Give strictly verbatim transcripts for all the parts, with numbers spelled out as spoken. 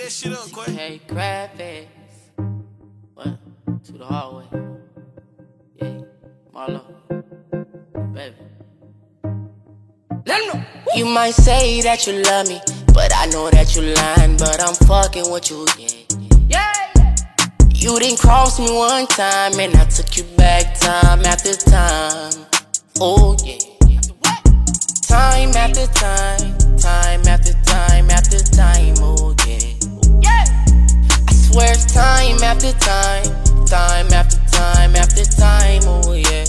that shit up, Quay. Hey, graphics. What? To the hallway. Yeah, Marlo. Baby. Let 'em know. You might say that you love me, but I know that you lying. But I'm fucking with you, yeah. Yeah. You didn't cross me one time, and I took you back time after time. Oh, yeah. Time after time, time after time after time, oh yeah. Yeah. I swear it's time after time, time after time after time, oh yeah.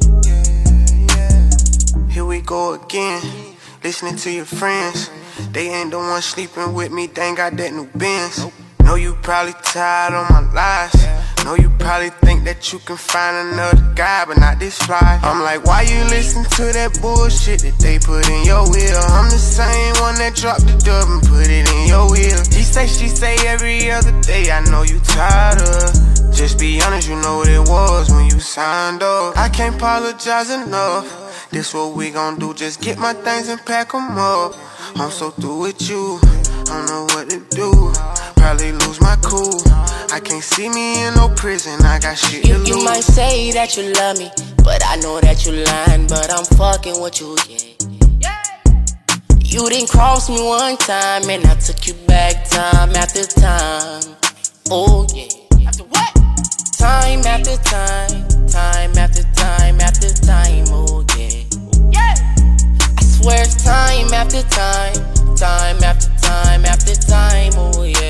Here we go again, listening to your friends. They ain't the ones sleeping with me, they ain't got that new Benz. Know you probably tired of my lies. Know you probably think that you can find another guy, but not this fly. I'm like, why you listen to that bullshit that they put in your wheel? I'm the same one that dropped the dub and put it in your wheel. He say, she say every other day, I know you tired of. Just be honest, you know what it was when you signed up. I can't apologize enough. This what we gon' do, just get my things and pack them up. I'm so through with you, I don't know what to do. Probably lose my cool. I can't see me in no prison, I got shit you, to lose. You might say that you love me, but I know that you lying. But I'm fucking with you, yeah. You didn't cross me one time, and I took you back time after time. Oh yeah. After what? Time after time, time after time after time, oh yeah. Yeah. I swear it's time after time, time after time after time, oh yeah.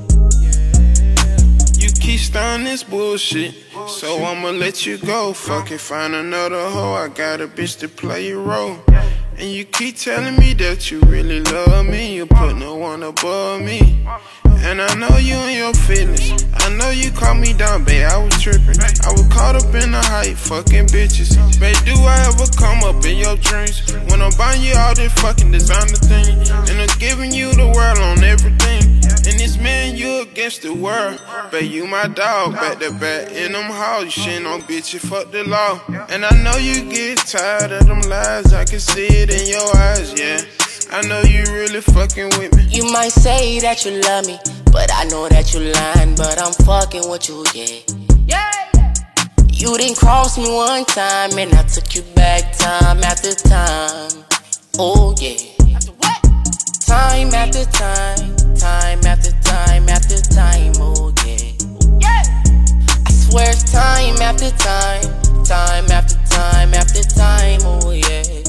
Keep starting this bullshit, so I'ma let you go. Fuck it, find another hoe, I got a bitch to play your role. And you keep telling me that you really love me, you put no one above me. And I know you and your feelings, I know you caught me down, babe, I was tripping. I was caught up in the hype, fucking bitches. Babe, do I ever come up in your dreams? When I'm buying you all this fucking designer thing, and I'm giving you the world on everything. And this man, you against the world. Babe, you my dog, back to back in them halls. You shitting on bitches, fuck the law. And I know you get tired of them lies, I can see it in your eyes, yeah. I know you really fucking with me. You might say that you love me, but I know that you lying. But I'm fucking with you, yeah. Yeah. You didn't cross me one time, and I took you back time after time. Oh yeah. After what? Time after time, time after time after time, oh yeah. Yeah. I swear it's time after time, time after time after time, oh yeah.